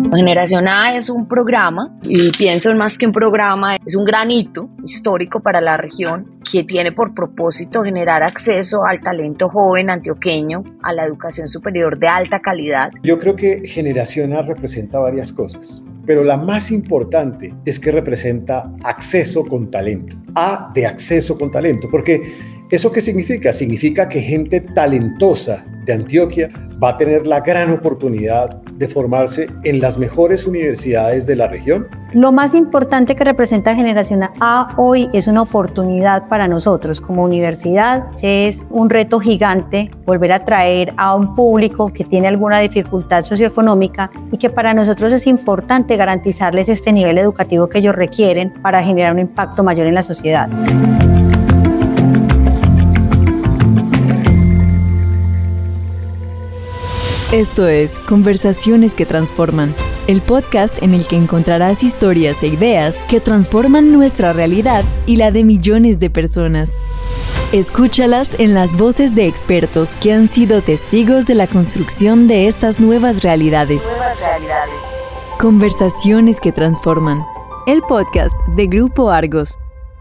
Generación A es un programa, y pienso más que un programa, es un gran hito histórico para la región que tiene por propósito generar acceso al talento joven antioqueño a la educación superior de alta calidad. Yo creo que Generación A representa varias cosas, pero la más importante es que representa acceso con talento. A de acceso con talento, porque ¿eso qué significa? Significa que gente talentosa de Antioquia va a tener la gran oportunidad de formarse en las mejores universidades de la región. Lo más importante que representa Generación A hoy es una oportunidad para nosotros como universidad. Es un reto gigante volver a atraer a un público que tiene alguna dificultad socioeconómica y que para nosotros es importante garantizarles este nivel educativo que ellos requieren para generar un impacto mayor en la sociedad. Esto es Conversaciones que Transforman, el podcast en el que encontrarás historias e ideas que transforman nuestra realidad y la de millones de personas. Escúchalas en las voces de expertos que han sido testigos de la construcción de estas nuevas realidades. Conversaciones que Transforman, el podcast de Grupo Argos.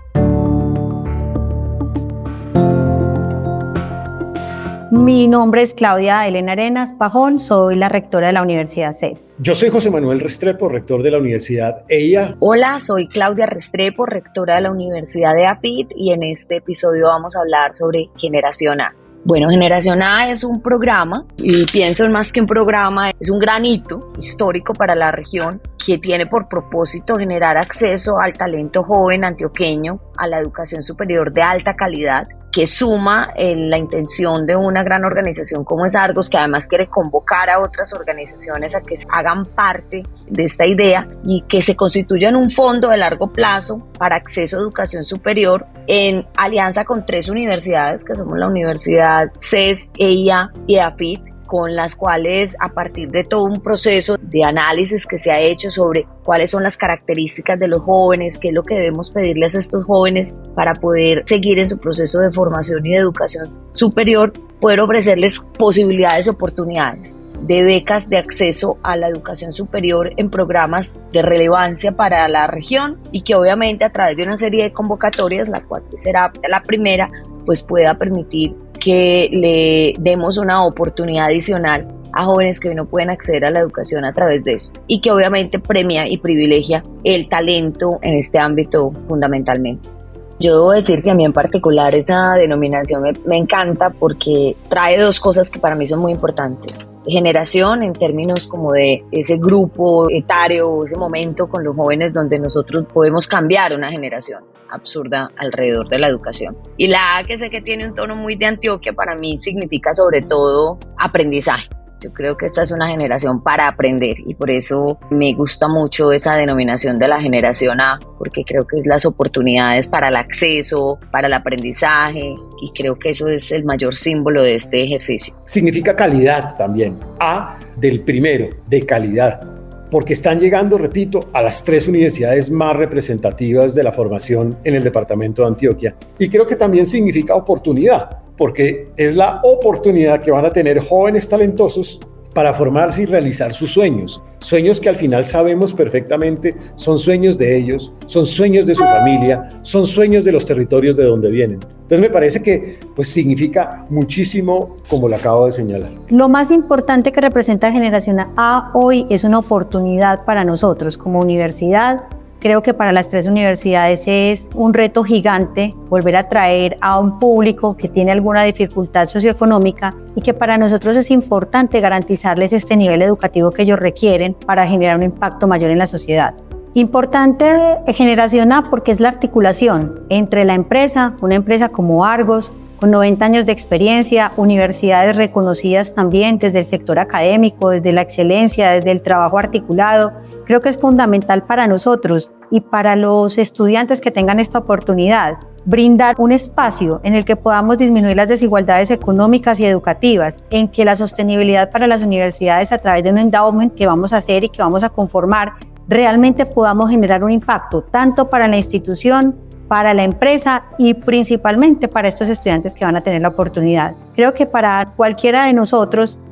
Mi nombre es Claudia Elena Arenas Pajón, soy la rectora de la Universidad CES. Yo soy José Manuel Restrepo, rector de la Universidad EIA. Hola, soy Claudia Restrepo, rectora de la Universidad de AFIT, y en este episodio vamos a hablar sobre Generación A. Bueno, Generación A es un programa, y pienso más que un programa, es un gran hito histórico para la región que tiene por propósito generar acceso al talento joven antioqueño a la educación superior de alta calidad, que suma la intención de una gran organización como es Argos, que además quiere convocar a otras organizaciones a que hagan parte de esta idea y que se constituya en un fondo de largo plazo para acceso a educación superior en alianza con 3 universidades, que somos la Universidad CES, EIA y AFIT, con las cuales, a partir de todo un proceso de análisis que se ha hecho sobre cuáles son las características de los jóvenes, qué es lo que debemos pedirles a estos jóvenes para poder seguir en su proceso de formación y de educación superior, poder ofrecerles posibilidades y oportunidades de becas de acceso a la educación superior en programas de relevancia para la región, y que obviamente a través de una serie de convocatorias, la cual será la primera, pues pueda permitir que le demos una oportunidad adicional a jóvenes que hoy no pueden acceder a la educación a través de eso, y que obviamente premia y privilegia el talento en este ámbito fundamentalmente. Yo debo decir que a mí en particular esa denominación me encanta porque trae 2 cosas que para mí son muy importantes. Generación en términos como de ese grupo etario, ese momento con los jóvenes donde nosotros podemos cambiar una generación absurda alrededor de la educación. Y la A, que sé que tiene un tono muy de Antioquia, para mí significa sobre todo aprendizaje. Yo creo que esta es una generación para aprender, y por eso me gusta mucho esa denominación de la Generación A, porque creo que es las oportunidades para el acceso, para el aprendizaje, y creo que eso es el mayor símbolo de este ejercicio. Significa calidad también. A del primero, de calidad, porque están llegando, repito, a las 3 universidades más representativas de la formación en el departamento de Antioquia. Y creo que también significa oportunidad, porque es la oportunidad que van a tener jóvenes talentosos para formarse y realizar sus sueños. Sueños que al final sabemos perfectamente son sueños de ellos, son sueños de su familia, son sueños de los territorios de donde vienen. Entonces me parece que significa muchísimo, como lo acabo de señalar. Lo más importante que representa Generación A hoy es una oportunidad para nosotros como universidad. Creo que para las 3 universidades es un reto gigante volver a atraer a un público que tiene alguna dificultad socioeconómica y que para nosotros es importante garantizarles este nivel educativo que ellos requieren para generar un impacto mayor en la sociedad. Importante Generación A porque es la articulación entre la empresa, una empresa como Argos, con 90 años de experiencia, universidades reconocidas también desde el sector académico, desde la excelencia, desde el trabajo articulado. Creo que es fundamental para nosotros y para los estudiantes que tengan esta oportunidad, brindar un espacio en el que podamos disminuir las desigualdades económicas y educativas, en que la sostenibilidad para las universidades a través de un endowment que vamos a hacer y que vamos a conformar, realmente podamos generar un impacto tanto para la institución, para la empresa y principalmente para estos estudiantes que van a tener la oportunidad. Creo que para cualquiera de nosotros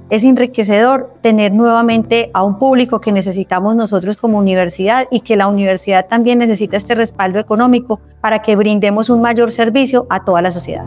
Es enriquecedor tener nuevamente a un público que necesitamos nosotros como universidad y que la universidad también necesita este respaldo económico para que brindemos un mayor servicio a toda la sociedad.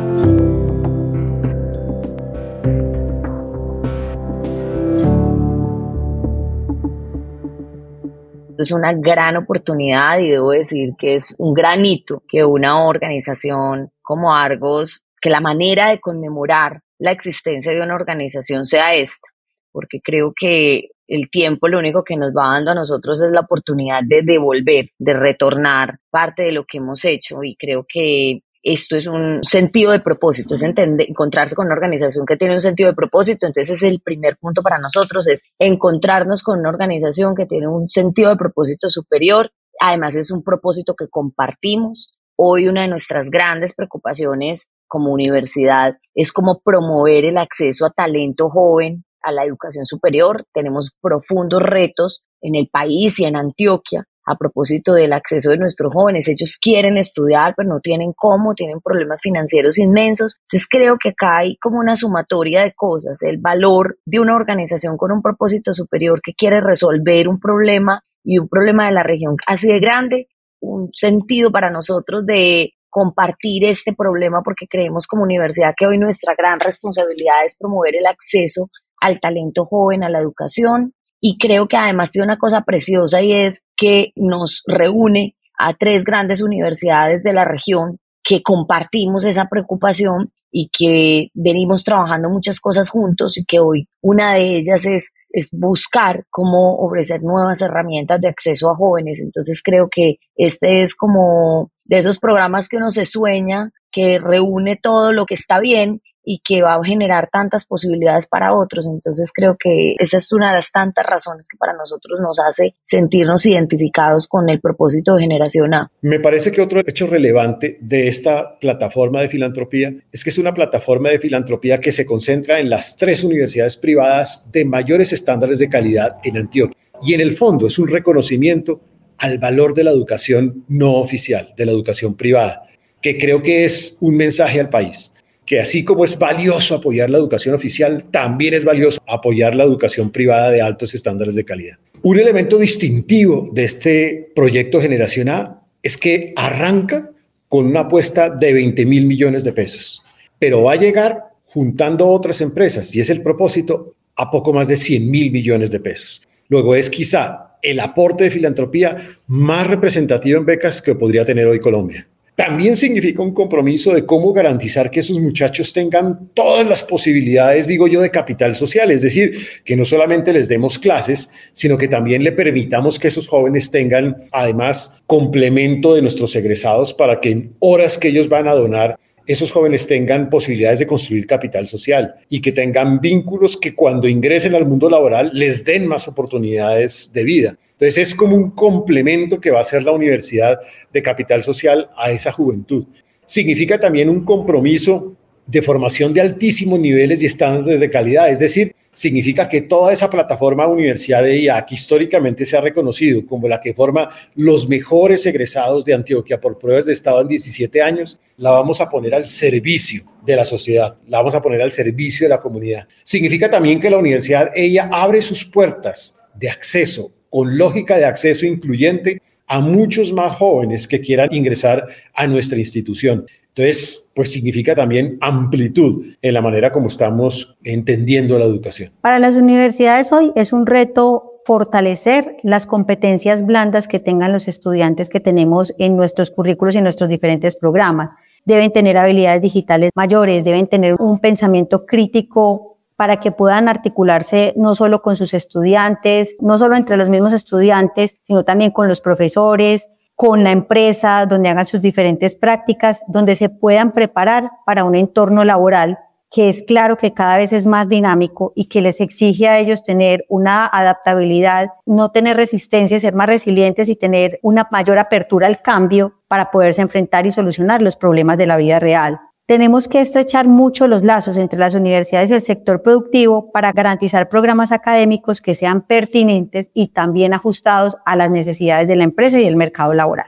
Es una gran oportunidad y debo decir que es un gran hito que una organización como Argos, que la manera de conmemorar la existencia de una organización sea esta, porque creo que el tiempo lo único que nos va dando a nosotros es la oportunidad de devolver, de retornar parte de lo que hemos hecho, y creo que esto es un sentido de propósito, es encontrarse con una organización que tiene un sentido de propósito. Entonces es el primer punto para nosotros, es encontrarnos con una organización que tiene un sentido de propósito superior. Además es un propósito que compartimos. Hoy una de nuestras grandes preocupaciones como universidad es cómo promover el acceso a talento joven a la educación superior. Tenemos profundos retos en el país y en Antioquia a propósito del acceso de nuestros jóvenes. Ellos quieren estudiar, pero no tienen cómo, tienen problemas financieros inmensos. Entonces creo que acá hay como una sumatoria de cosas, el valor de una organización con un propósito superior que quiere resolver un problema, y un problema de la región así de grande, un sentido para nosotros de compartir este problema, porque creemos como universidad que hoy nuestra gran responsabilidad es promover el acceso al talento joven, a la educación. Y creo que además tiene una cosa preciosa, y es que nos reúne a 3 grandes universidades de la región que compartimos esa preocupación y que venimos trabajando muchas cosas juntos, y que hoy una de ellas es buscar cómo ofrecer nuevas herramientas de acceso a jóvenes. Entonces creo que este es como de esos programas que uno se sueña, que reúne todo lo que está bien y que va a generar tantas posibilidades para otros. Entonces creo que esa es una de las tantas razones que para nosotros nos hace sentirnos identificados con el propósito de Generación A. Me parece que otro hecho relevante de esta plataforma de filantropía es que es una plataforma de filantropía que se concentra en las 3 universidades privadas de mayores estándares de calidad en Antioquia. Y en el fondo es un reconocimiento al valor de la educación no oficial, de la educación privada, que creo que es un mensaje al país, que así como es valioso apoyar la educación oficial, también es valioso apoyar la educación privada de altos estándares de calidad. Un elemento distintivo de este proyecto Generación A es que arranca con una apuesta de 20.000 millones de pesos, pero va a llegar juntando otras empresas, y es el propósito, a poco más de 100.000 millones de pesos. Luego es quizá el aporte de filantropía más representativo en becas que podría tener hoy Colombia. También significa un compromiso de cómo garantizar que esos muchachos tengan todas las posibilidades, digo yo, de capital social. Es decir, que no solamente les demos clases, sino que también le permitamos que esos jóvenes tengan, además, complemento de nuestros egresados para que en horas que ellos van a donar, esos jóvenes tengan posibilidades de construir capital social y que tengan vínculos que cuando ingresen al mundo laboral les den más oportunidades de vida. Entonces es como un complemento que va a hacer la universidad de capital social a esa juventud. Significa también un compromiso de formación de altísimos niveles y estándares de calidad, es decir, significa que toda esa plataforma Universidad de IA, que históricamente se ha reconocido como la que forma los mejores egresados de Antioquia por pruebas de estado en 17 años, la vamos a poner al servicio de la sociedad, la vamos a poner al servicio de la comunidad. Significa también que la Universidad ella abre sus puertas de acceso, con lógica de acceso incluyente, a muchos más jóvenes que quieran ingresar a nuestra institución. Entonces, pues significa también amplitud en la manera como estamos entendiendo la educación. Para las universidades hoy es un reto fortalecer las competencias blandas que tengan los estudiantes que tenemos en nuestros currículos y en nuestros diferentes programas. Deben tener habilidades digitales mayores, deben tener un pensamiento crítico para que puedan articularse no solo con sus estudiantes, no solo entre los mismos estudiantes, sino también con los profesores, con la empresa, donde hagan sus diferentes prácticas, donde se puedan preparar para un entorno laboral que es claro que cada vez es más dinámico y que les exige a ellos tener una adaptabilidad, no tener resistencia, ser más resilientes y tener una mayor apertura al cambio para poderse enfrentar y solucionar los problemas de la vida real. Tenemos que estrechar mucho los lazos entre las universidades y el sector productivo para garantizar programas académicos que sean pertinentes y también ajustados a las necesidades de la empresa y del mercado laboral.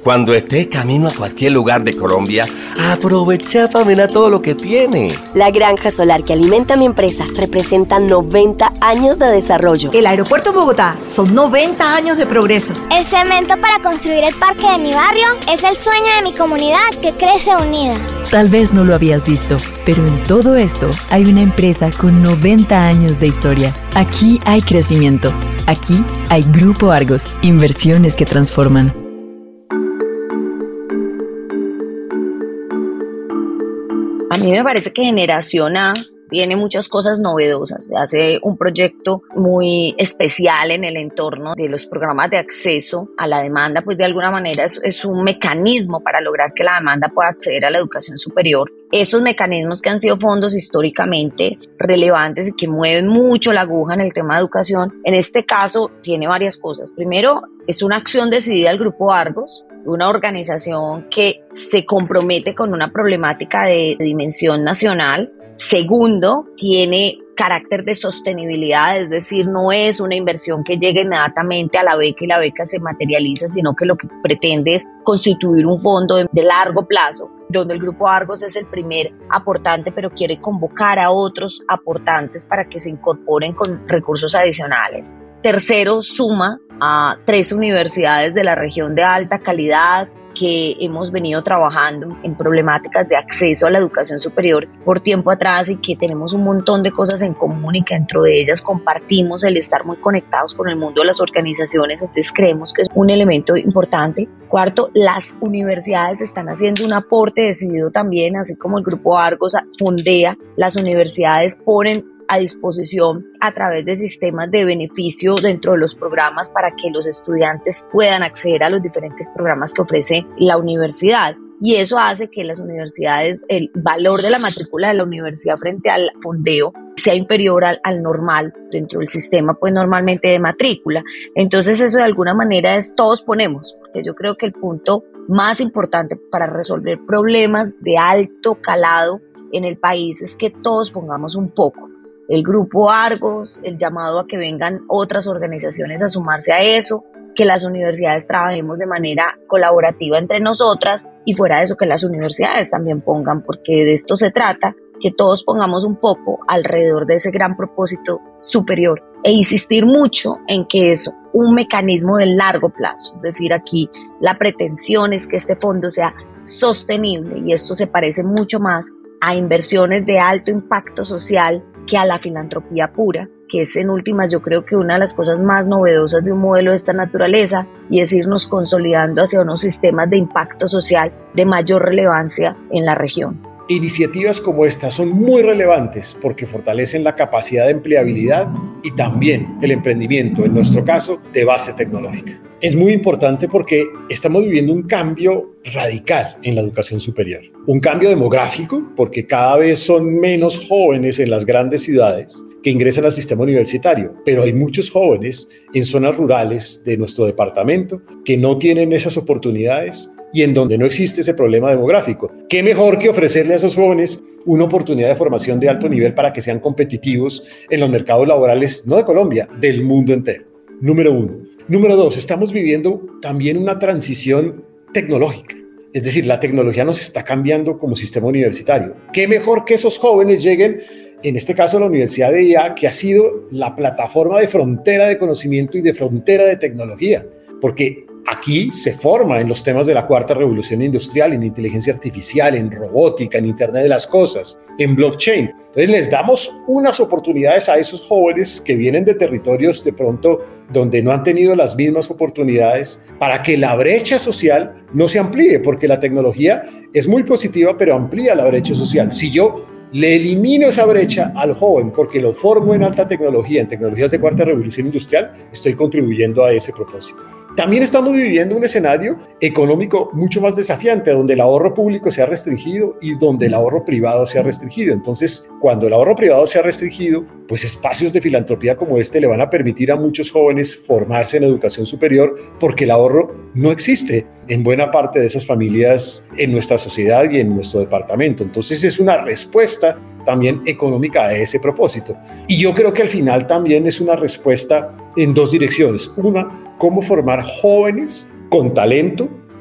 Cuando estés camino a cualquier lugar de Colombia, aprovecha para mirar todo lo que tiene. La granja solar que alimenta mi empresa representa 90 años de desarrollo. El aeropuerto Bogotá son 90 años de progreso. El cemento para construir el parque de mi barrio es el sueño de mi comunidad que crece unida. Tal vez no lo habías visto, pero en todo esto hay una empresa con 90 años de historia. Aquí hay crecimiento. Aquí hay Grupo Argos, inversiones que transforman. A mí me parece que Generación A tiene muchas cosas novedosas. Se hace un proyecto muy especial en el entorno de los programas de acceso a la demanda, pues de alguna manera es un mecanismo para lograr que la demanda pueda acceder a la educación superior. Estos mecanismos que han sido fondos históricamente relevantes y que mueven mucho la aguja en el tema de educación, en este caso tiene varias cosas. Primero, es una acción decidida del Grupo Argos, una organización que se compromete con una problemática de dimensión nacional. Segundo, tiene carácter de sostenibilidad, es decir, no es una inversión que llegue inmediatamente a la beca y la beca se materializa, sino que lo que pretende es constituir un fondo de largo plazo, donde el Grupo Argos es el primer aportante, pero quiere convocar a otros aportantes para que se incorporen con recursos adicionales. Tercero, suma a 3 universidades de la región de alta calidad que hemos venido trabajando en problemáticas de acceso a la educación superior por tiempo atrás y que tenemos un montón de cosas en común y que dentro de ellas compartimos el estar muy conectados con el mundo de las organizaciones, entonces creemos que es un elemento importante. Cuarto, las universidades están haciendo un aporte decidido también, así como el Grupo Argos fondea, las universidades ponen a disposición a través de sistemas de beneficio dentro de los programas para que los estudiantes puedan acceder a los diferentes programas que ofrece la universidad. Y eso hace que las universidades, el valor de la matrícula de la universidad frente al fondeo sea inferior al normal dentro del sistema, pues normalmente de matrícula. Entonces eso de alguna manera es todos ponemos, porque yo creo que el punto más importante para resolver problemas de alto calado en el país es que todos pongamos un poco. El Grupo Argos, el llamado a que vengan otras organizaciones a sumarse a eso, que las universidades trabajemos de manera colaborativa entre nosotras y fuera de eso que las universidades también pongan, porque de esto se trata, que todos pongamos un poco alrededor de ese gran propósito superior e insistir mucho en que es un mecanismo de largo plazo, es decir, aquí la pretensión es que este fondo sea sostenible y esto se parece mucho más a inversiones de alto impacto social que a la filantropía pura, que es en últimas yo creo que una de las cosas más novedosas de un modelo de esta naturaleza y es irnos consolidando hacia unos sistemas de impacto social de mayor relevancia en la región. Iniciativas como esta son muy relevantes porque fortalecen la capacidad de empleabilidad y también el emprendimiento, en nuestro caso, de base tecnológica. Es muy importante porque estamos viviendo un cambio radical en la educación superior. Un cambio demográfico porque cada vez son menos jóvenes en las grandes ciudades que ingresan al sistema universitario, pero hay muchos jóvenes en zonas rurales de nuestro departamento que no tienen esas oportunidades y en donde no existe ese problema demográfico. ¿Qué mejor que ofrecerle a esos jóvenes una oportunidad de formación de alto nivel para que sean competitivos en los mercados laborales, no de Colombia, del mundo entero? Número 1. Número 2, estamos viviendo también una transición tecnológica. Es decir, la tecnología nos está cambiando como sistema universitario. ¿Qué mejor que esos jóvenes lleguen, en este caso a la Universidad de IA, que ha sido la plataforma de frontera de conocimiento y de frontera de tecnología? Porque aquí se forma en los temas de la cuarta revolución industrial, en inteligencia artificial, en robótica, en Internet de las cosas, en blockchain. Entonces les damos unas oportunidades a esos jóvenes que vienen de territorios de pronto donde no han tenido las mismas oportunidades para que la brecha social no se amplíe, porque la tecnología es muy positiva, pero amplía la brecha social. Si yo le elimino esa brecha al joven porque lo formo en alta tecnología, en tecnologías de cuarta revolución industrial, estoy contribuyendo a ese propósito. También estamos viviendo un escenario económico mucho más desafiante, donde el ahorro público se ha restringido y donde el ahorro privado se ha restringido. Entonces, cuando el ahorro privado se ha restringido, pues espacios de filantropía como este le van a permitir a muchos jóvenes formarse en educación superior, porque el ahorro no existe en buena parte de esas familias en nuestra sociedad y en nuestro departamento. Entonces, es una respuesta también económica a ese propósito. Y yo creo que al final también es una respuesta en dos direcciones. Una, cómo formar jóvenes con talento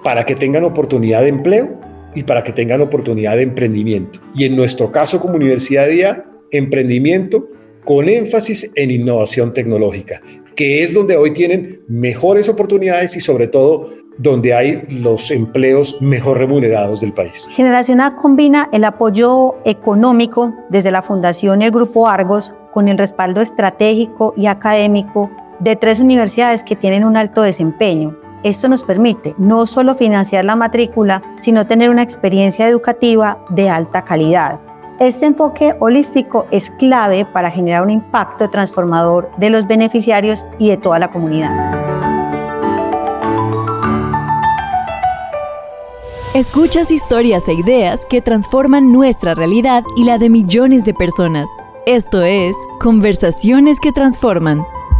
para que tengan oportunidad de empleo y para que tengan oportunidad de emprendimiento. Y en nuestro caso como Universidad de IA, emprendimiento con énfasis en innovación tecnológica, que es donde hoy tienen mejores oportunidades y sobre todo donde hay los empleos mejor remunerados del país. Generación A combina el apoyo económico desde la Fundación y el Grupo Argos con el respaldo estratégico y académico de 3 universidades que tienen un alto desempeño. Esto nos permite no solo financiar la matrícula, sino tener una experiencia educativa de alta calidad. Este enfoque holístico es clave para generar un impacto transformador de los beneficiarios y de toda la comunidad. Escuchas historias e ideas que transforman nuestra realidad y la de millones de personas. Esto es Conversaciones que Transforman.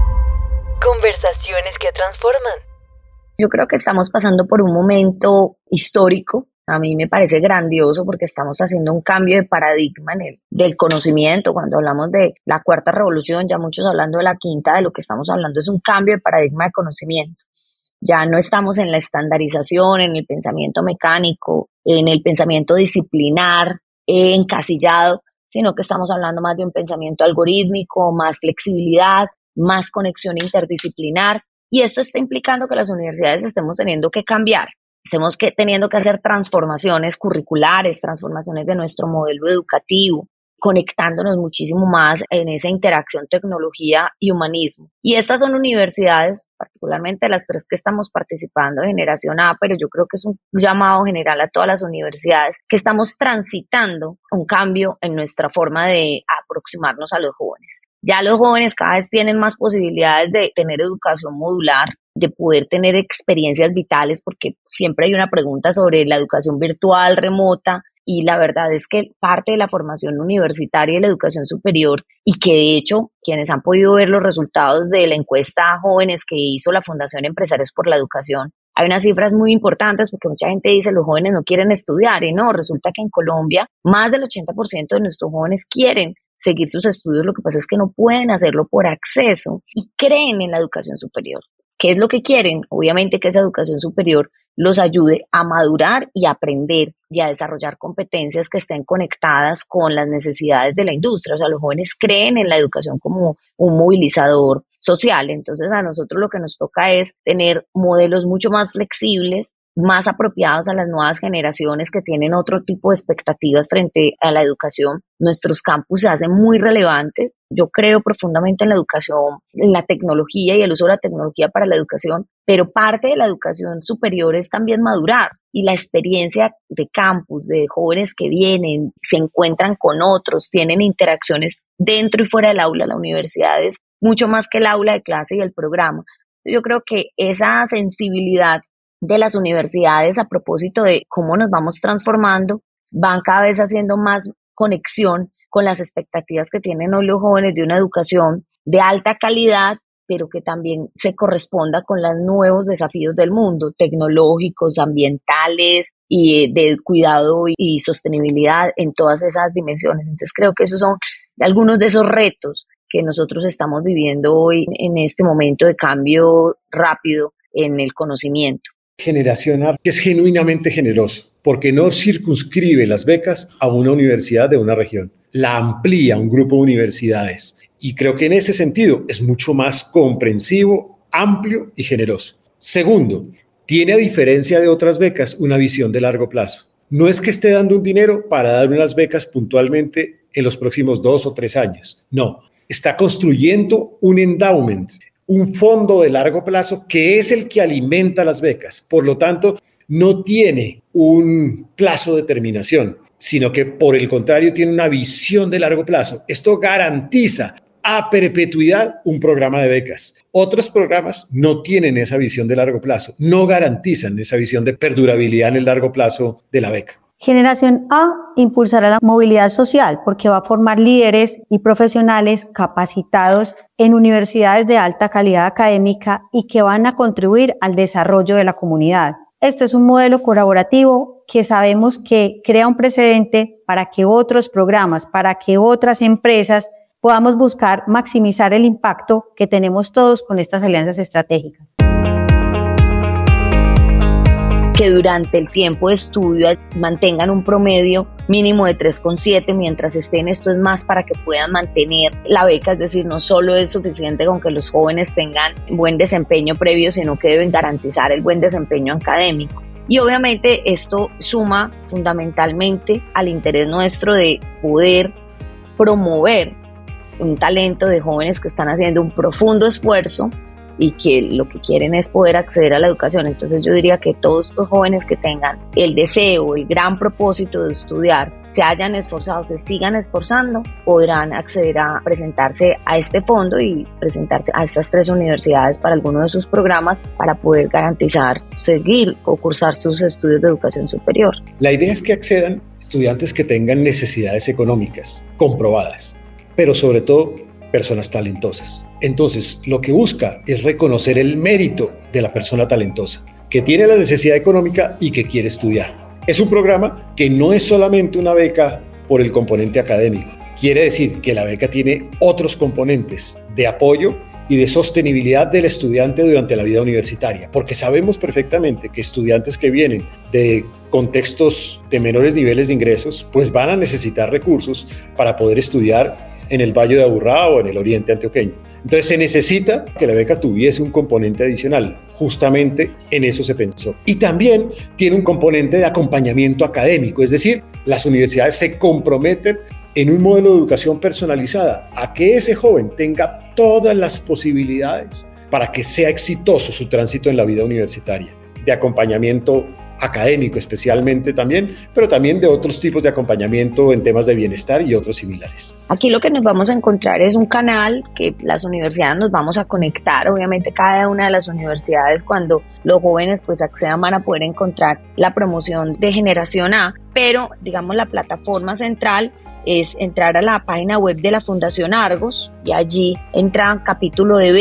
Conversaciones que Transforman. Yo creo que estamos pasando por un momento histórico. A mí me parece grandioso porque estamos haciendo un cambio de paradigma del conocimiento. Cuando hablamos de la cuarta revolución, ya muchos hablando de la quinta, de lo que estamos hablando es un cambio de paradigma de conocimiento. Ya no estamos en la estandarización, en el pensamiento mecánico, en el pensamiento disciplinar, encasillado, sino que estamos hablando más de un pensamiento algorítmico, más flexibilidad, más conexión interdisciplinar. Y esto está implicando que las universidades estemos teniendo que cambiar, estemos teniendo que hacer transformaciones curriculares, transformaciones de nuestro modelo educativo, conectándonos muchísimo más en esa interacción tecnología y humanismo. Y estas son universidades, particularmente las 3 que estamos participando de Generación A, pero yo creo que es un llamado general a todas las universidades, que estamos transitando un cambio en nuestra forma de aproximarnos a los jóvenes. Ya los jóvenes cada vez tienen más posibilidades de tener educación modular, de poder tener experiencias vitales, porque siempre hay una pregunta sobre la educación virtual, remota, y la verdad es que parte de la formación universitaria y la educación superior, y que de hecho quienes han podido ver los resultados de la encuesta a jóvenes que hizo la Fundación Empresarios por la Educación, hay unas cifras muy importantes porque mucha gente dice los jóvenes no quieren estudiar, y no, resulta que en Colombia más del 80% de nuestros jóvenes quieren seguir sus estudios, lo que pasa es que no pueden hacerlo por acceso y creen en la educación superior. ¿Qué es lo que quieren? Obviamente que esa educación superior los ayude a madurar y a aprender y a desarrollar competencias que estén conectadas con las necesidades de la industria. O sea, los jóvenes creen en la educación como un movilizador social. Entonces, a nosotros lo que nos toca es tener modelos mucho más flexibles, más apropiados a las nuevas generaciones que tienen otro tipo de expectativas frente a la educación. Nuestros campus se hacen muy relevantes. Yo creo profundamente en la educación, en la tecnología y el uso de la tecnología para la educación, pero parte de la educación superior es también madurar, y la experiencia de campus, de jóvenes que vienen, se encuentran con otros, tienen interacciones dentro y fuera del aula. La universidad es mucho más que el aula de clase y el programa. Yo creo que esa sensibilidad de las universidades a propósito de cómo nos vamos transformando, van cada vez haciendo más conexión con las expectativas que tienen hoy los jóvenes de una educación de alta calidad, pero que también se corresponda con los nuevos desafíos del mundo, tecnológicos, ambientales y de cuidado y sostenibilidad en todas esas dimensiones. Entonces creo que esos son algunos de esos retos que nosotros estamos viviendo hoy en este momento de cambio rápido en el conocimiento. Generación A es genuinamente generoso porque no circunscribe las becas a una universidad de una región, la amplía a un grupo de universidades, y creo que en ese sentido es mucho más comprensivo, amplio y generoso. Segundo, tiene, a diferencia de otras becas, una visión de largo plazo. No es que esté dando un dinero para dar unas becas puntualmente en los próximos 2 o 3 años, no, está construyendo un endowment, un fondo de largo plazo que es el que alimenta las becas. Por lo tanto, no tiene un plazo de terminación, sino que por el contrario tiene una visión de largo plazo. Esto garantiza a perpetuidad un programa de becas. Otros programas no tienen esa visión de largo plazo, no garantizan esa visión de perdurabilidad en el largo plazo de la beca. Generación A impulsará la movilidad social porque va a formar líderes y profesionales capacitados en universidades de alta calidad académica y que van a contribuir al desarrollo de la comunidad. Esto es un modelo colaborativo que sabemos que crea un precedente para que otros programas, para que otras empresas podamos buscar maximizar el impacto que tenemos todos con estas alianzas estratégicas. que durante el tiempo de estudio mantengan un promedio mínimo de 3,7 mientras estén. Esto es más para que puedan mantener la beca, es decir, no solo es suficiente con que los jóvenes tengan buen desempeño previo, sino que deben garantizar el buen desempeño académico. Y obviamente esto suma fundamentalmente al interés nuestro de poder promover un talento de jóvenes que están haciendo un profundo esfuerzo y que lo que quieren es poder acceder a la educación. Entonces yo diría que todos estos jóvenes que tengan el deseo, el gran propósito de estudiar, se hayan esforzado, se sigan esforzando, podrán acceder a presentarse a este fondo y presentarse a estas 3 universidades para alguno de sus programas para poder garantizar seguir o cursar sus estudios de educación superior. La idea es que accedan estudiantes que tengan necesidades económicas comprobadas, pero sobre todo personas talentosas. Entonces, lo que busca es reconocer el mérito de la persona talentosa, que tiene la necesidad económica y que quiere estudiar. Es un programa que no es solamente una beca por el componente académico. Quiere decir que la beca tiene otros componentes de apoyo y de sostenibilidad del estudiante durante la vida universitaria, porque sabemos perfectamente que estudiantes que vienen de contextos de menores niveles de ingresos, pues van a necesitar recursos para poder estudiar en el Valle de Aburrá o en el Oriente Antioqueño. Entonces se necesita que la beca tuviese un componente adicional. Justamente en eso se pensó. Y también tiene un componente de acompañamiento académico, es decir, las universidades se comprometen en un modelo de educación personalizada a que ese joven tenga todas las posibilidades para que sea exitoso su tránsito en la vida universitaria, de acompañamiento académico especialmente también, pero también de otros tipos de acompañamiento en temas de bienestar y otros similares. Aquí lo que nos vamos a encontrar es un canal que las universidades nos vamos a conectar. Obviamente cada una de las universidades, cuando los jóvenes pues accedan, van a poder encontrar la promoción de Generación A, pero digamos la plataforma central es entrar a la página web de la Fundación Argos y allí entra capítulo de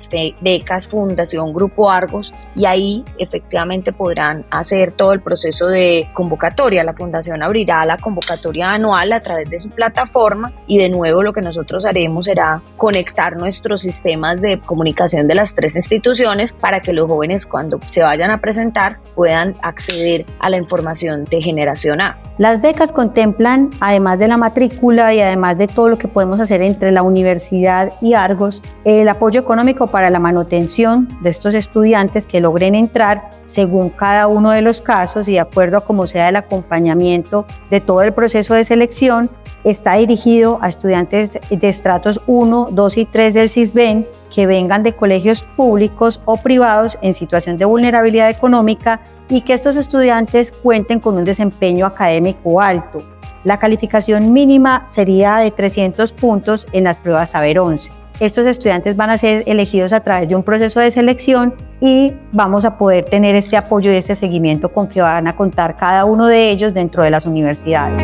becas Fundación Grupo Argos, y ahí efectivamente podrán hacer todo el proceso de convocatoria. La Fundación abrirá la convocatoria anual a través de su plataforma y de nuevo lo que nosotros haremos será conectar nuestros sistemas de comunicación de las 3 instituciones para que los jóvenes cuando se vayan a presentar puedan acceder a la información de Generación A. Las becas contemplan, además de la matrícula y además de todo lo que podemos hacer entre la universidad y Argos, el apoyo económico para la manutención de estos estudiantes que logren entrar según cada uno de los casos y de acuerdo a cómo sea el acompañamiento de todo el proceso de selección. Está dirigido a estudiantes de estratos 1, 2 y 3 del CISBEN que vengan de colegios públicos o privados en situación de vulnerabilidad económica y que estos estudiantes cuenten con un desempeño académico alto. La calificación mínima sería de 300 puntos en las pruebas Saber 11. Estos estudiantes van a ser elegidos a través de un proceso de selección y vamos a poder tener este apoyo y este seguimiento con que van a contar cada uno de ellos dentro de las universidades.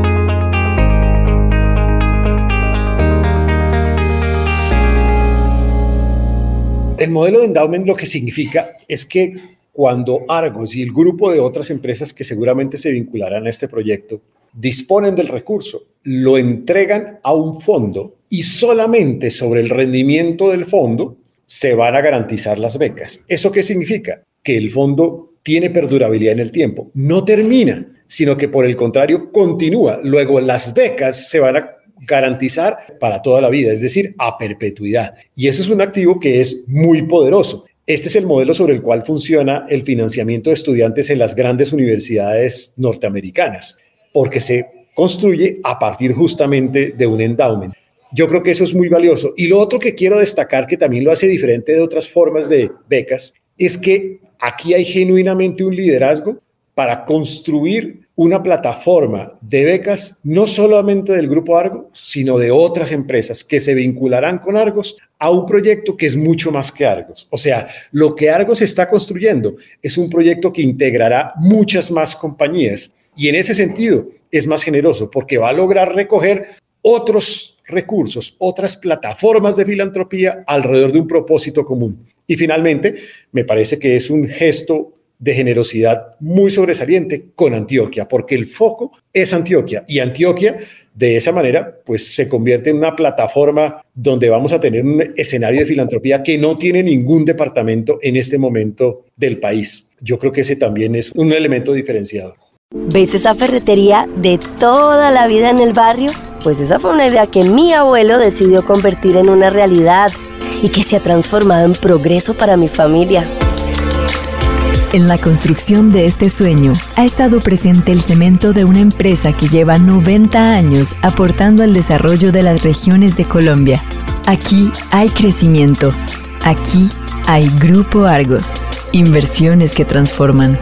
El modelo de endowment lo que significa es que cuando Argos y el grupo de otras empresas que seguramente se vincularán a este proyecto disponen del recurso, lo entregan a un fondo y solamente sobre el rendimiento del fondo se van a garantizar las becas. ¿Eso qué significa? Que el fondo tiene perdurabilidad en el tiempo, no termina, sino que por el contrario continúa. Luego las becas se van a garantizar para toda la vida, es decir, a perpetuidad. Y eso es un activo que es muy poderoso. Este es el modelo sobre el cual funciona el financiamiento de estudiantes en las grandes universidades norteamericanas, porque se construye a partir justamente de un endowment. Yo creo que eso es muy valioso. Y lo otro que quiero destacar, que también lo hace diferente de otras formas de becas, es que aquí hay genuinamente un liderazgo para construir una plataforma de becas, no solamente del Grupo Argos, sino de otras empresas que se vincularán con Argos a un proyecto que es mucho más que Argos. O sea, lo que Argos está construyendo es un proyecto que integrará muchas más compañías y en ese sentido es más generoso porque va a lograr recoger otros recursos, otras plataformas de filantropía alrededor de un propósito común. Y finalmente, me parece que es un gesto de generosidad muy sobresaliente con Antioquia, porque el foco es Antioquia, y Antioquia de esa manera pues se convierte en una plataforma donde vamos a tener un escenario de filantropía que no tiene ningún departamento en este momento del país. Yo creo que ese también es un elemento diferenciador. ¿Ves esa ferretería de toda la vida en el barrio? Pues esa fue una idea que mi abuelo decidió convertir en una realidad y que se ha transformado en progreso para mi familia. En la construcción de este sueño ha estado presente el cemento de una empresa que lleva 90 años aportando al desarrollo de las regiones de Colombia. Aquí hay crecimiento. Aquí hay Grupo Argos. Inversiones que transforman.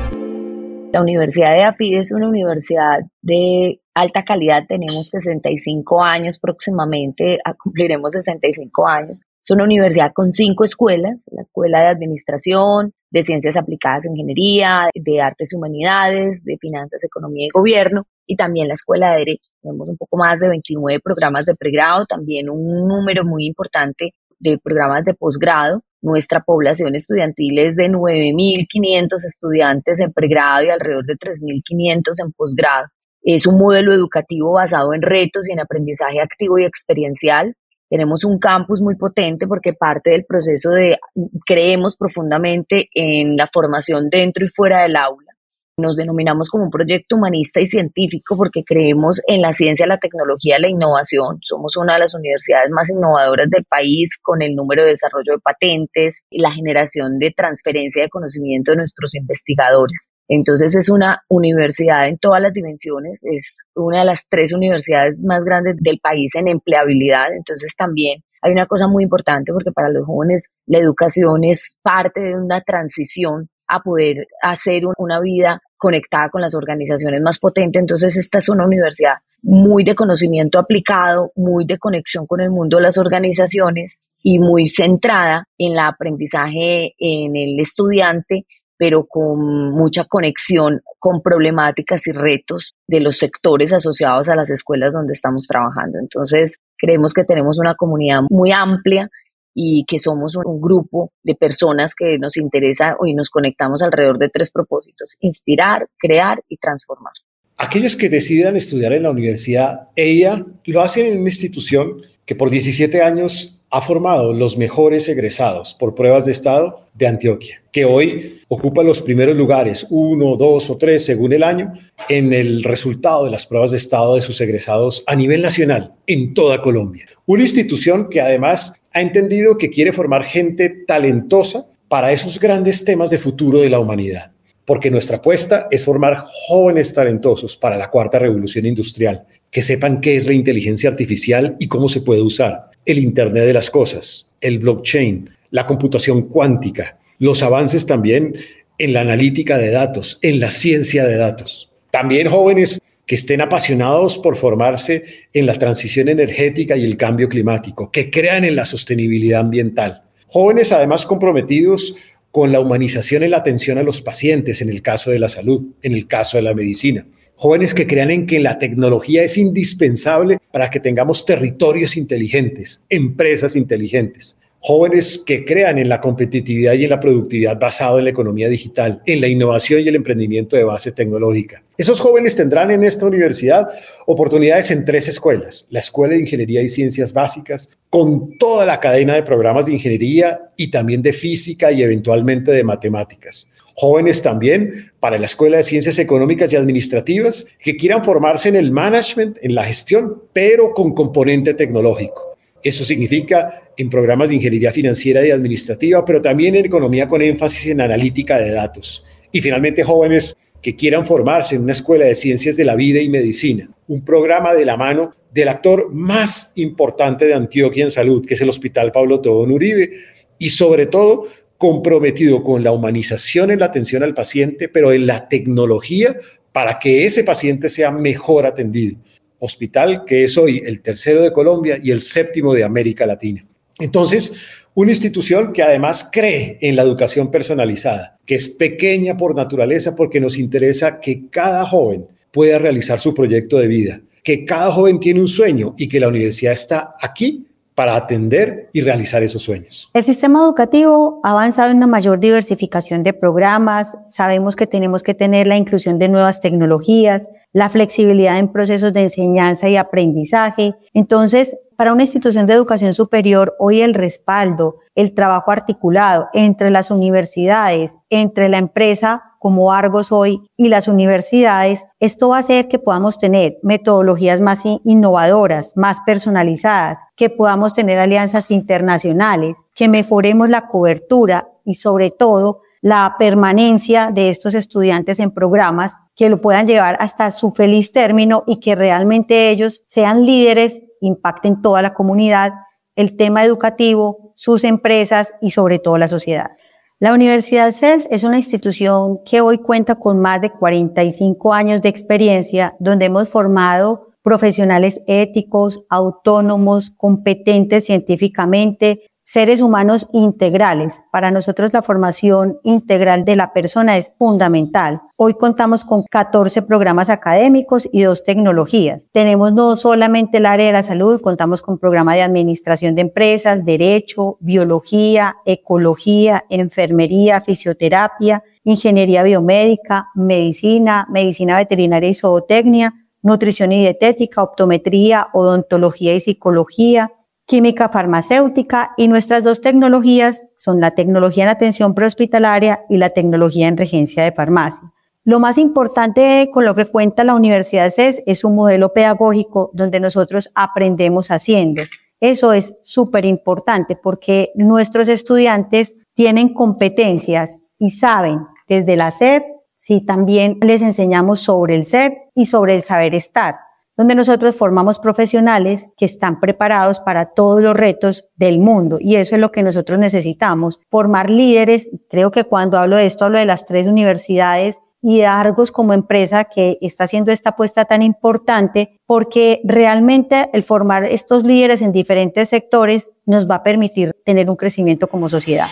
La Universidad de AFID es una universidad de alta calidad. Tenemos 65 años próximamente, cumpliremos 65 años. Es una universidad con 5 escuelas: la Escuela de Administración, de Ciencias Aplicadas e Ingeniería, de Artes y Humanidades, de Finanzas, Economía y Gobierno, y también la Escuela de Derecho. Tenemos un poco más de 29 programas de pregrado, también un número muy importante de programas de posgrado. Nuestra población estudiantil es de 9.500 estudiantes en pregrado y alrededor de 3.500 en posgrado. Es un modelo educativo basado en retos y en aprendizaje activo y experiencial. Tenemos un campus muy potente porque parte del proceso creemos profundamente en la formación dentro y fuera del aula. Nos denominamos como un proyecto humanista y científico porque creemos en la ciencia, la tecnología y la innovación. Somos una de las universidades más innovadoras del país, con el número de desarrollo de patentes y la generación de transferencia de conocimiento de nuestros investigadores. Entonces es una universidad en todas las dimensiones, es una de las 3 universidades más grandes del país en empleabilidad. Entonces también hay una cosa muy importante porque para los jóvenes la educación es parte de una transición a poder hacer una vida conectada con las organizaciones más potentes. Entonces esta es una universidad muy de conocimiento aplicado, muy de conexión con el mundo de las organizaciones y muy centrada en el aprendizaje en el estudiante, pero con mucha conexión con problemáticas y retos de los sectores asociados a las escuelas donde estamos trabajando. Entonces creemos que tenemos una comunidad muy amplia y que somos un grupo de personas que nos interesa y nos conectamos alrededor de 3 propósitos: inspirar, crear y transformar. Aquellos que decidan estudiar en la universidad EIA lo hacen en una institución que por 17 años ha formado los mejores egresados por pruebas de estado de Antioquia, que hoy ocupa los primeros lugares, 1, 2 o 3 según el año, en el resultado de las pruebas de estado de sus egresados a nivel nacional en toda Colombia. Una institución que además ha entendido que quiere formar gente talentosa para esos grandes temas de futuro de la humanidad, porque nuestra apuesta es formar jóvenes talentosos para la 4ª revolución industrial, que sepan qué es la inteligencia artificial y cómo se puede usar, el Internet de las cosas, el blockchain, la computación cuántica, los avances también en la analítica de datos, en la ciencia de datos. También jóvenes que estén apasionados por formarse en la transición energética y el cambio climático, que crean en la sostenibilidad ambiental. Jóvenes además comprometidos con la humanización y la atención a los pacientes en el caso de la salud, en el caso de la medicina. Jóvenes que crean en que la tecnología es indispensable para que tengamos territorios inteligentes, empresas inteligentes. Jóvenes que crean en la competitividad y en la productividad basado en la economía digital, en la innovación y el emprendimiento de base tecnológica. Esos jóvenes tendrán en esta universidad oportunidades en 3 escuelas: la Escuela de Ingeniería y Ciencias Básicas, con toda la cadena de programas de ingeniería y también de física y eventualmente de matemáticas. Jóvenes también para la Escuela de Ciencias Económicas y Administrativas que quieran formarse en el management, en la gestión, pero con componente tecnológico. Eso significa en programas de ingeniería financiera y administrativa, pero también en economía con énfasis en analítica de datos. Y finalmente, jóvenes que quieran formarse en una escuela de ciencias de la vida y medicina, un programa de la mano del actor más importante de Antioquia en salud, que es el Hospital Pablo Tobón Uribe, y sobre todo comprometido con la humanización en la atención al paciente, pero en la tecnología para que ese paciente sea mejor atendido. Hospital que es hoy el 3º de Colombia y el 7º de América Latina. Entonces, una institución que además cree en la educación personalizada, que es pequeña por naturaleza porque nos interesa que cada joven pueda realizar su proyecto de vida, que cada joven tiene un sueño y que la universidad está aquí para atender y realizar esos sueños. El sistema educativo ha avanzado en una mayor diversificación de programas. Sabemos que tenemos que tener la inclusión de nuevas tecnologías, la flexibilidad en procesos de enseñanza y aprendizaje. Entonces, para una institución de educación superior, hoy el respaldo, el trabajo articulado entre las universidades, entre la empresa como Argos hoy y las universidades, esto va a hacer que podamos tener metodologías más innovadoras, más personalizadas, que podamos tener alianzas internacionales, que mejoremos la cobertura y sobre todo la permanencia de estos estudiantes en programas que lo puedan llevar hasta su feliz término y que realmente ellos sean líderes, impacten toda la comunidad, el tema educativo, sus empresas y sobre todo la sociedad. La Universidad CES es una institución que hoy cuenta con más de 45 años de experiencia, donde hemos formado profesionales éticos, autónomos, competentes científicamente, seres humanos integrales. Para nosotros la formación integral de la persona es fundamental. Hoy contamos con 14 programas académicos y 2 tecnologías. Tenemos no solamente el área de la salud, contamos con programa de administración de empresas, derecho, biología, ecología, enfermería, fisioterapia, ingeniería biomédica, medicina veterinaria y zootecnia, nutrición y dietética, optometría, odontología y psicología, química farmacéutica, y nuestras 2 tecnologías son la tecnología en atención prehospitalaria y la tecnología en regencia de farmacia. Lo más importante con lo que cuenta la Universidad CES es un modelo pedagógico donde nosotros aprendemos haciendo. Eso es súper importante porque nuestros estudiantes tienen competencias y saben desde el hacer, si también les enseñamos sobre el ser y sobre el saber estar, donde nosotros formamos profesionales que están preparados para todos los retos del mundo, y eso es lo que nosotros necesitamos, formar líderes. Creo que cuando hablo de esto, hablo de las 3 universidades y de Argos como empresa que está haciendo esta apuesta tan importante, porque realmente el formar estos líderes en diferentes sectores nos va a permitir tener un crecimiento como sociedad.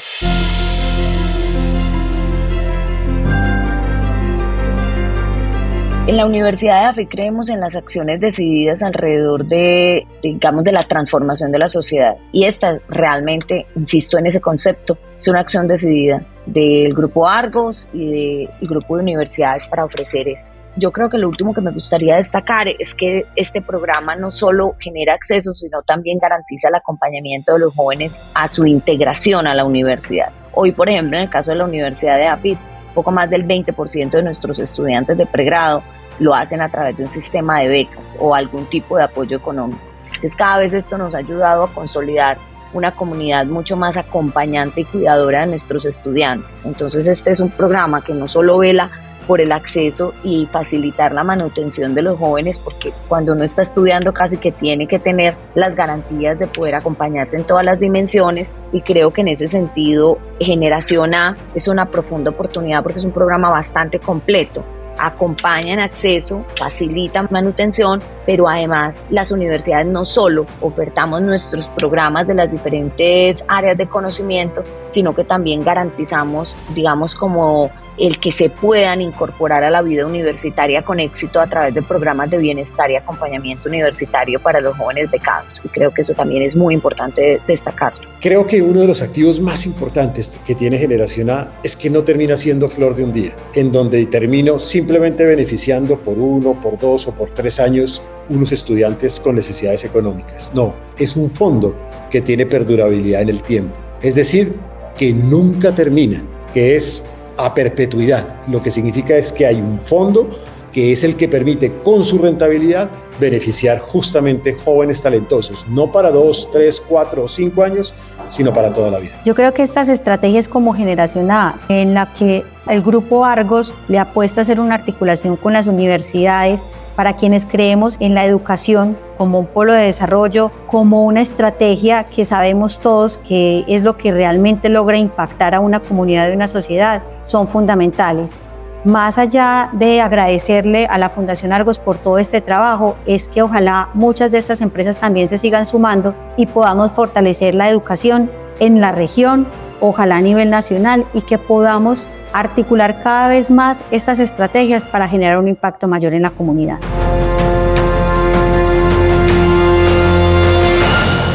En la Universidad de AFIT creemos en las acciones decididas alrededor de la transformación de la sociedad. Y esta realmente, insisto en ese concepto, es una acción decidida del Grupo Argos y del Grupo de Universidades para ofrecer eso. Yo creo que lo último que me gustaría destacar es que este programa no solo genera acceso, sino también garantiza el acompañamiento de los jóvenes a su integración a la universidad. Hoy, por ejemplo, en el caso de la Universidad de AFIT, poco más del 20% de nuestros estudiantes de pregrado lo hacen a través de un sistema de becas o algún tipo de apoyo económico. Entonces, cada vez esto nos ha ayudado a consolidar una comunidad mucho más acompañante y cuidadora de nuestros estudiantes. Entonces, este es un programa que no solo vela por el acceso y facilitar la manutención de los jóvenes, porque cuando uno está estudiando casi que tiene que tener las garantías de poder acompañarse en todas las dimensiones, y creo que en ese sentido Generación A es una profunda oportunidad porque es un programa bastante completo. Acompañan acceso, facilitan manutención, pero además las universidades no solo ofertamos nuestros programas de las diferentes áreas de conocimiento, sino que también garantizamos, como el que se puedan incorporar a la vida universitaria con éxito a través de programas de bienestar y acompañamiento universitario para los jóvenes becados. Y creo que eso también es muy importante destacarlo. Creo que uno de los activos más importantes que tiene Generación A es que no termina siendo flor de un día, en donde termino simplemente beneficiando por 1, por 2 o por 3 años unos estudiantes con necesidades económicas. No, es un fondo que tiene perdurabilidad en el tiempo. Es decir, que nunca termina, que es a perpetuidad. Lo que significa es que hay un fondo que es el que permite con su rentabilidad beneficiar justamente jóvenes talentosos, no para 2, 3, 4 o 5 años, sino para toda la vida. Yo creo que estas estrategias como Generación A, en la que el Grupo Argos le apuesta a hacer una articulación con las universidades, para quienes creemos en la educación como un polo de desarrollo, como una estrategia que sabemos todos que es lo que realmente logra impactar a una comunidad y una sociedad, son fundamentales. Más allá de agradecerle a la Fundación Argos por todo este trabajo, es que ojalá muchas de estas empresas también se sigan sumando y podamos fortalecer la educación en la región, ojalá a nivel nacional, y que podamos articular cada vez más estas estrategias para generar un impacto mayor en la comunidad.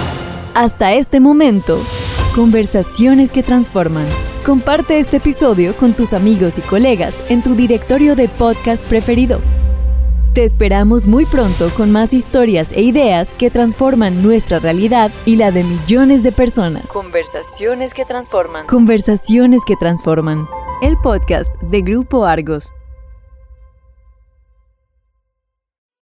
Hasta este momento, conversaciones que transforman. Comparte este episodio con tus amigos y colegas en tu directorio de podcast preferido. Te esperamos muy pronto con más historias e ideas que transforman nuestra realidad y la de millones de personas. Conversaciones que transforman. Conversaciones que transforman. El podcast de Grupo Argos.